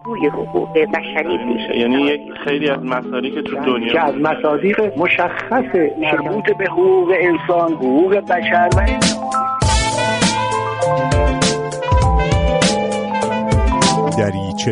پرگوی حقوق بشری بود. یعنی یک خیلی از مصادیق که تو دنیا که از مصادیق مشخص مربوط به حقوق انسان، حقوق بشر و دریچه.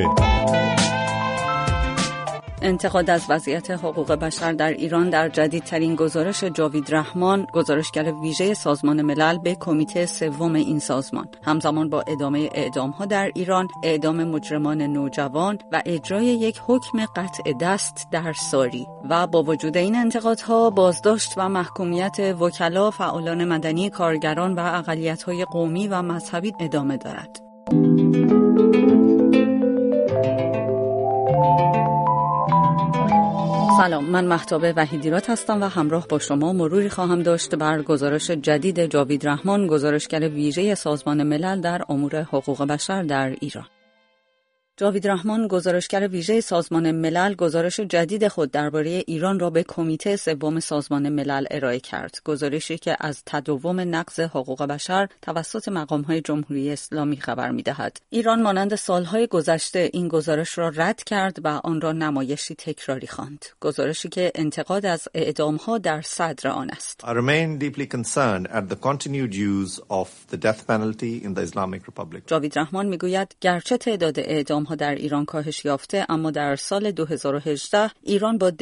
انتقاد از وضعیت حقوق بشر در ایران در جدیدترین گزارش جاوید رحمان، گزارشگر ویژه سازمان ملل، به کمیته سوم این سازمان، همزمان با ادامه اعدام‌ها در ایران، اعدام مجرمان نوجوان و اجرای یک حکم قطع دست در ساری و با وجود این انتقادها، بازداشت و محکومیت وکلا، فعالان مدنی، کارگران و اقلیت‌های قومی و مذهبی ادامه دارد. سلام، من مهتاب وحیدیراد هستم و همراه با شما مروری خواهم داشت بر گزارش جدید جاوید رحمان، گزارشگر ویژه سازمان ملل در امور حقوق بشر در ایران. جاوید رحمان، گزارشگر ویژه سازمان ملل، گزارش جدید خود درباره ایران را به کمیته سوم سازمان ملل ارائه کرد. گزارشی که از تداوم نقض حقوق بشر توسط مقام‌های جمهوری اسلامی خبر می‌دهد. ایران مانند سالهای گذشته این گزارش را رد کرد و آن را نمایشی تکراری خواند. گزارشی که انتقاد از اعدام‌ها در صدر آن است. I remain deeply concerned at the continued use of the death penalty in the Islamic Republic. جاوید رحمان می‌گوید گرچه تعداد اعدام در ایران کاهش یافته، اما در سال 2018 ایران با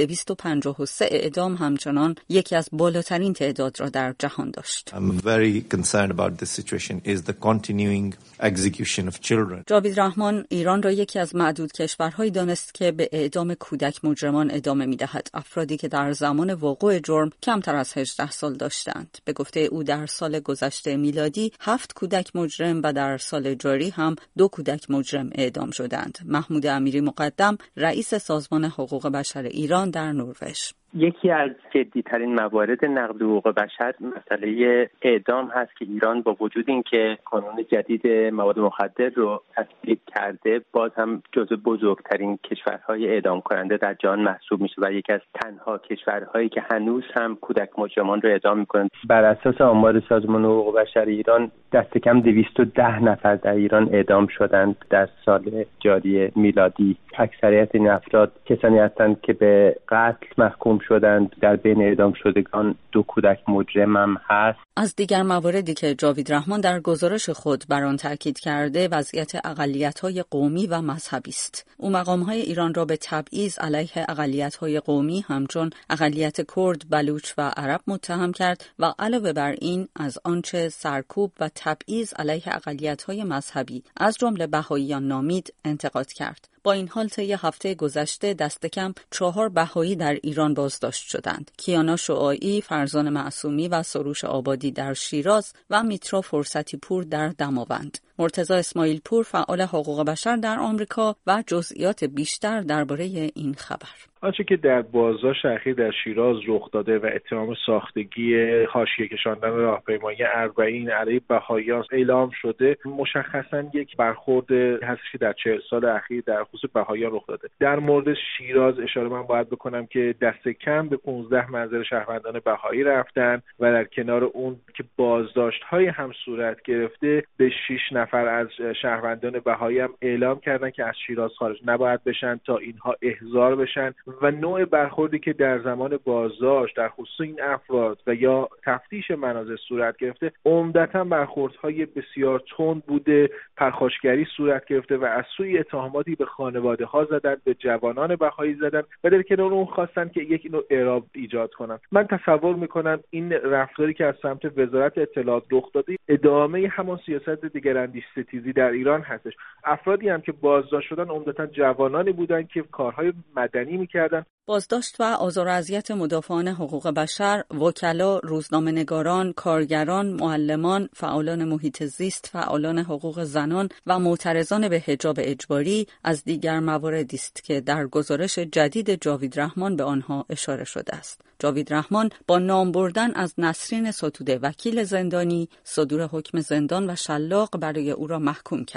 253 اعدام همچنان یکی از بالاترین تعداد را در جهان داشت. I'm very concerned about this situation is the continuing execution of children. جاوید رحمان ایران را یکی از معدود کشورهایی دانست که به اعدام کودک مجرمان ادامه می‌دهد، افرادی که در زمان وقوع جرم کمتر از 18 سال داشتند. به گفته او در سال گذشته میلادی 7 کودک مجرم و در سال جاری هم 2 کودک مجرم اعدام شدند. محمود امیری مقدم، رئیس سازمان حقوق بشر ایران در نروژ: یکی از جدی‌ترین موارد نقض حقوق بشر مسئله اعدام هست که ایران با وجود اینکه قانون جدید مواد مخدر رو تصویب کرده، باز هم جزو بزرگترین کشورهای اعدام کننده در جهان محسوب میشه و یکی از تنها کشورهایی که هنوز هم کودک مجرمان رو اعدام میکنند. بر اساس آمار سازمان حقوق بشر ایران، دست کم 210 نفر در ایران اعدام شدند در سال جاری میلادی. اکثریت این افراد کسانی هستند که به قتل محکوم شدند. در بین اعدام شدگان 2 کودک مجرم هم هست. از دیگر مواردی که جاوید رحمان در گزارش خود بر آن تاکید کرده، وضعیت اقلیت‌های قومی و مذهبی است. او مقام‌های ایران را به تبعیض علیه اقلیت‌های قومی همچون اقلیت کرد، بلوچ و عرب متهم کرد و علاوه بر این از آنچه سرکوب و تبعیض علیه اقلیت‌های مذهبی از جمله بهائیان نامید انتقاد کرد. با این حال طی هفته گذشته دست کم 4 بهایی در ایران بازداشت شدند: کیانا شعاعی، فرزان معصومی و سروش آبادی در شیراز و میترا فرصتی پور در دماوند. مرتضی اسماعیل پور، فعال حقوق بشر در آمریکا، و جزئیات بیشتر درباره این خبر. آنچه که در بازداشت اخیر در شیراز رخ داده و اتهام ساختگی حاشیه کشاندن راهپیمایی اربعین علیه بهائیان اعلام شده، مشخصاً یک برخورد هست که در 40 سال اخیر در خصوص بهائیان رخ داده. در مورد شیراز اشاره من باید بکنم که دست کم به 15 منزل شهروندان بهایی رفتن و در کنار اون که بازداشت‌های هم صورت گرفته، به 6 نفر از شهروندان بهایی هم اعلام کردن که از شیراز خارج نباید بشن تا اینها احضار بشن و نوع برخوردی که در زمان بازداشت در خصوص این افراد و یا تفتیش منازل صورت گرفته، عمدتاً برخوردهای بسیار تند بوده، پرخاشگری صورت گرفته و از سوی اتهاماتی به خانواده‌ها زدن، به جوانان بهایی زدن و در کنار اون خواستن که یک نوع اعراب ایجاد کنن. من تصور میکنم این رفتاری که از سمت وزارت اطلاعات رخ داده ادامه همان سیاست دگراندیش ستیزی در ایران هستش. افرادی هم که بازداشت شدن عمدتاً جوانانی بودند که کارهای مدنی میکردن. بازداشت و آزار و اذیت مدافعان حقوق بشر، وکلا، روزنامه‌نگاران، کارگران، معلمان، فعالان محیط زیست، فعالان حقوق زنان و معترضان به حجاب اجباری از دیگر مواردی است که در گزارش جدید جاوید رحمان به آنها اشاره شده است. جاوید رحمان با نام بردن از نسرین ستوده، وکیل زندانی، صدور حکم زندان و شلاق برای او را محکوم کرد.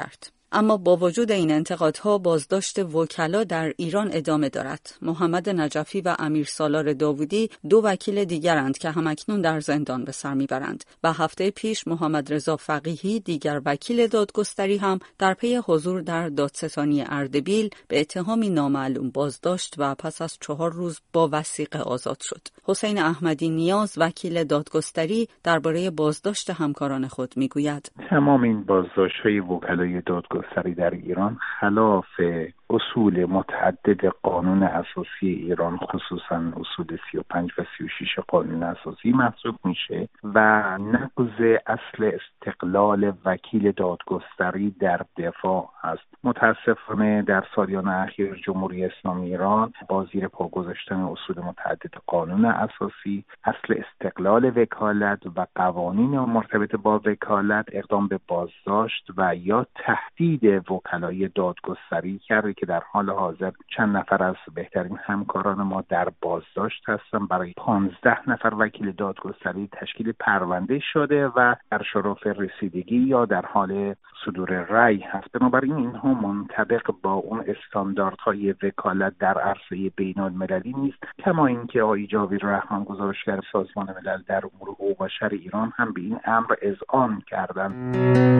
اما با وجود این انتقادها بازداشت وکلا در ایران ادامه دارد. محمد نجفی و امیر سالار داوودی دو وکیل دیگرند که همکنون در زندان به سر میبرند و هفته پیش محمد رضا فقیهی دیگر وکیل دادگستری هم در پی حضور در دادستانی اردبیل به اتهامی نامعلوم بازداشت و پس از 4 روز با وثیقه آزاد شد. حسین احمدی نیاز وکیل دادگستری درباره بازداشت همکاران خود میگوید: تمام این بازداشت‌های وکلای دادگستری در ایران خلاف اصول متعدد قانون اساسی ایران، خصوصا اصول 35 و 36 قانون اساسی محسوب میشه و نقض اصل استقلال وکیل دادگستری در دفاع است. متاسفانه در سالیان اخیر جمهوری اسلامی ایران با زیر پا گذاشتن اصول متعدد قانون اساسی، اصل استقلال وکالت و قوانین مرتبط با وکالت اقدام به بازداشت و یا تهدید وکلای دادگستری کرده که در حال حاضر چند نفر از بهترین همکاران ما در بازداشت هستن. برای 15 نفر وکیل دادگستری تشکیل پرونده شده و در شرف رسیدگی یا در حال صدور رأی هست. بنابراین اینها منطبق با اون استانداردهای وکالت در عرصه بین‌المللی نیست. کما اینکه آقای جاوید رحمان گزارشگر سازمان ملل در امور حقوق بشر ایران هم به این امر اذعان کردند.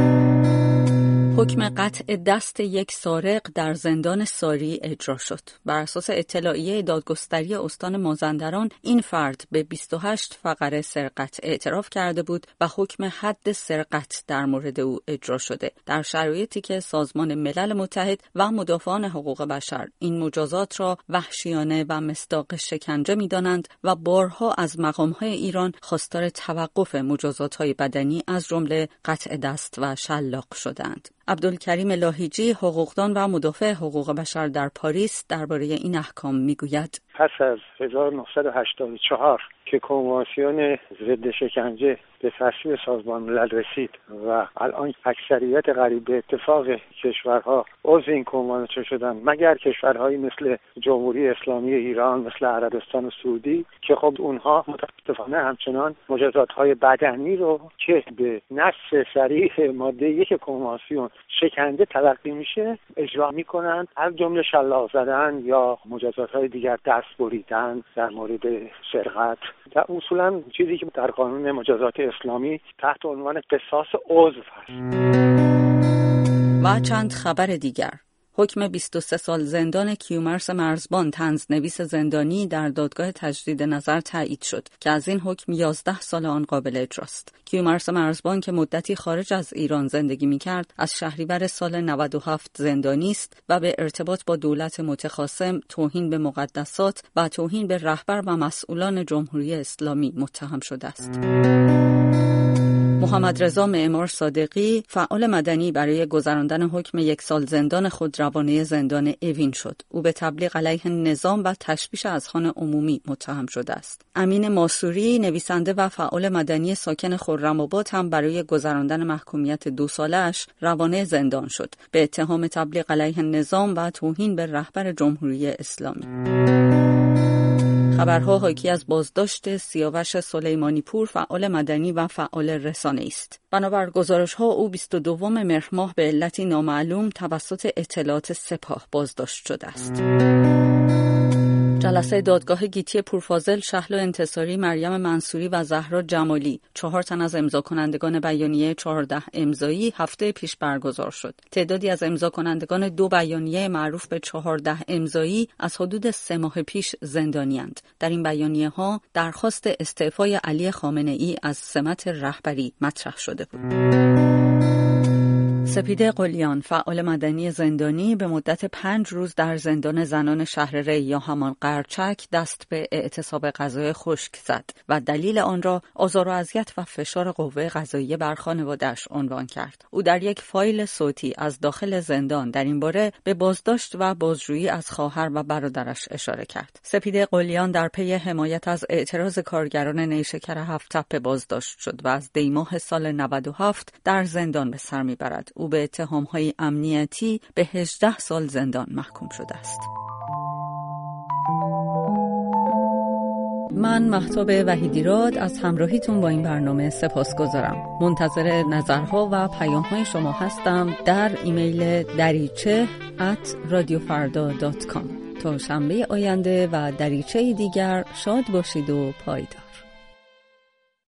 حکم قطع دست یک سارق در زندان ساری اجرا شد. بر اساس اطلاعیه دادگستری استان مازندران این فرد به 28 فقره سرقت اعتراف کرده بود و حکم حد سرقت در مورد او اجرا شده، در شرایطی که سازمان ملل متحد و مدافعان حقوق بشر این مجازات را وحشیانه و مصداق شکنجه می‌دانند و بارها از مقام‌های ایران خواستار توقف مجازات‌های بدنی از جمله قطع دست و شلاق شدند. عبدالکریم لاهیجی، حقوقدان و مدافع حقوق بشر در پاریس، درباره این احکام میگوید: پس از 1984 که کنوانسیون ضد شکنجه به تصویب سازمان ملل رسید و الان اکثریت قریب به اتفاق کشورها عضو این کنوانسیون شدن، مگر کشورهایی مثل جمهوری اسلامی ایران، مثل عربستان و سعودی که خب اونها متاسفانه همچنان مجازات‌های بدنی رو که به نص صریح ماده 1 کنوانسیون شکنجه تلقی میشه اجرا میکنن، از جمله شلاق زدن یا مجازات‌های دیگر، دست بریدن در مورد سرقت. در اصولا چیزی که در قانون مجازات اسلامی تحت عنوان قصاص عضو هست. و چند خبر دیگر: حکم 23 سال زندان کیومرث مرزبان، طنزنویس زندانی، در دادگاه تجدید نظر تایید شد که از این حکم 11 سال آن قابل اجراست. کیومرث مرزبان که مدتی خارج از ایران زندگی می‌کرد، از شهریور سال 97 زندانی است و به ارتباط با دولت متخاصم، توهین به مقدسات و توهین به رهبر و مسئولان جمهوری اسلامی متهم شده است. محمد رضا معمار صادقی، فعال مدنی، برای گذراندن حکم 1 سال زندان خود روانه زندان اوین شد. او به تبلیغ علیه نظام و تشویش اذهان عمومی متهم شده است. امین ماسوری، نویسنده و فعال مدنی ساکن خرم‌آباد، هم برای گذراندن محکومیت 2 ساله‌اش روانه زندان شد به اتهام تبلیغ علیه نظام و توهین به رهبر جمهوری اسلامی. خبرها حاکی از بازداشت سیاوش سلیمانی پور، فعال مدنی و فعال رسانه‌ای است. بنابر گزارش‌ها او 22 مهر ماه به علتی نامعلوم توسط اطلاعات سپاه بازداشت شده است. جلسه دادگاه گیتی پورفاضل، شهلا انتصاری، مریم منصوری و زهرا جمالی، 4 تن از امضا کنندگان بیانیه 14 امضایی هفته پیش برگزار شد. تعدادی از امضا کنندگان 2 بیانیه معروف به 14 امضایی از حدود 3 ماه پیش زندانی‌اند. در این بیانیه‌ها درخواست استعفای علی خامنه‌ای از سمت رهبری مطرح شده بود. سپیده قلیان، فعال مدنی زندانی، به مدت 5 روز در زندان زنان شهر ری یا همان قرچک دست به اعتصاب غذای خشک زد و دلیل آن را آزار و اذیت و فشار قوه قضاییه بر خانواده‌اش عنوان کرد. او در یک فایل صوتی از داخل زندان در این باره به بازداشت و بازجویی از خواهر و برادرش اشاره کرد. سپیده قلیان در پی حمایت از اعتراض کارگران نیشکر 7 تپه بازداشت شد و از دی‌ماه سال 97 در زندان به سر میبرد. او به اتهام‌های امنیتی به 18 سال زندان محکوم شده است. من مهتاب وحیدیراد از همراهیتون با این برنامه سپاسگزارم. منتظر نظرها و پیام‌های شما هستم در ایمیل dariche@radiofarda.com. تا شنبه آینده و دریچه دیگر شاد باشید و پایدار.